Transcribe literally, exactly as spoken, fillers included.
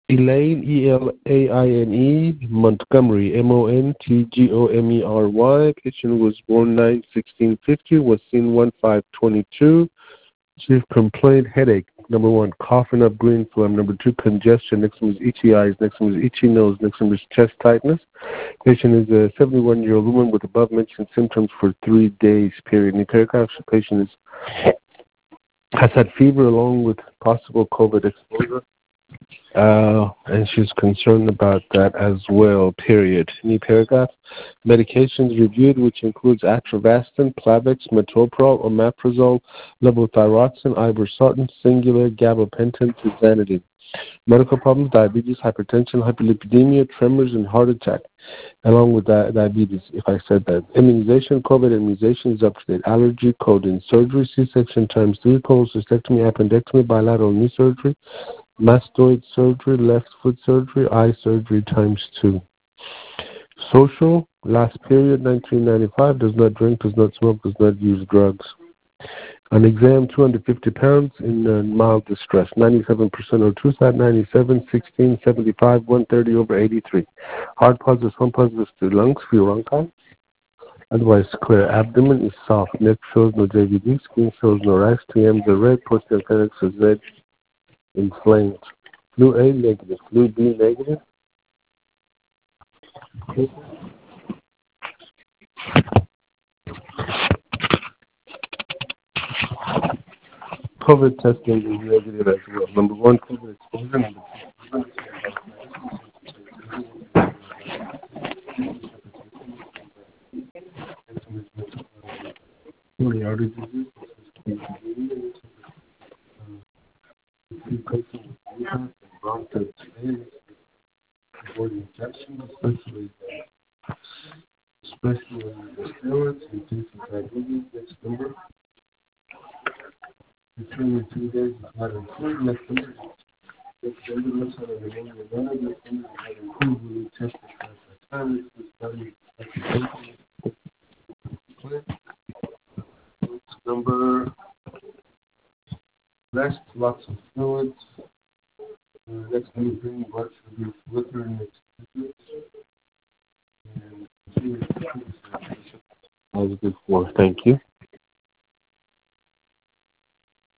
Elaine, E L A I N E, Montgomery, M O N T G O M E R Y. Patient was born nine sixteen fifty, was seen one five twenty-two. Chief complaint, headache. Number one, coughing up green phlegm. Number two, congestion. Next one is itchy eyes. Next one is itchy nose. Next one is chest tightness. Patient is a seventy-one-year-old woman with above-mentioned symptoms for three days, period. In the paragraph, the patient is, has had fever along with possible COVID exposure. Uh, and she's concerned about that as well, period. New paragraph. Medications reviewed, which includes atrovastin, Plavix, metoprolol, omeprazole, levothyroxine, irbesartan, singular, gabapentin, tizanidine. Medical problems, diabetes, hypertension, hyperlipidemia, tremors, and heart attack, along with di- diabetes, if I said that. Immunization, COVID immunization is up to date. Allergy, codeine, surgery, C-section times three, cholecystectomy, appendectomy, bilateral knee surgery, mastoid surgery, left foot surgery, eye surgery times two. Social, last period, nineteen ninety-five, does not drink, does not smoke, does not use drugs. On exam, two hundred fifty pounds in uh, mild distress, ninety-seven percent O two sat, ninety-seven, sixteen, seventy-five, one thirty over eighty-three. Heart positive, home positive to lungs, furonchi. Otherwise, clear. Abdomen is soft. Neck shows no J V D. Skin shows no rash. T Ms are red. Posterior appendix is red, inflamed. Flu A negative. Flu B negative. COVID testing is negative as well. Number one, COVID exposure. Number two, the artery disease. Avoid injection, especially especially the steroids in case of diabetes. Next number. Between two days is not improved. Next number. Next number looks at a pneumonia letter. Next number is not improved. We will test the time. This is study. Next number. Rest, lots of fluids. Uh, next number, bring blood sugar, liquor, next and positive four. Thank you.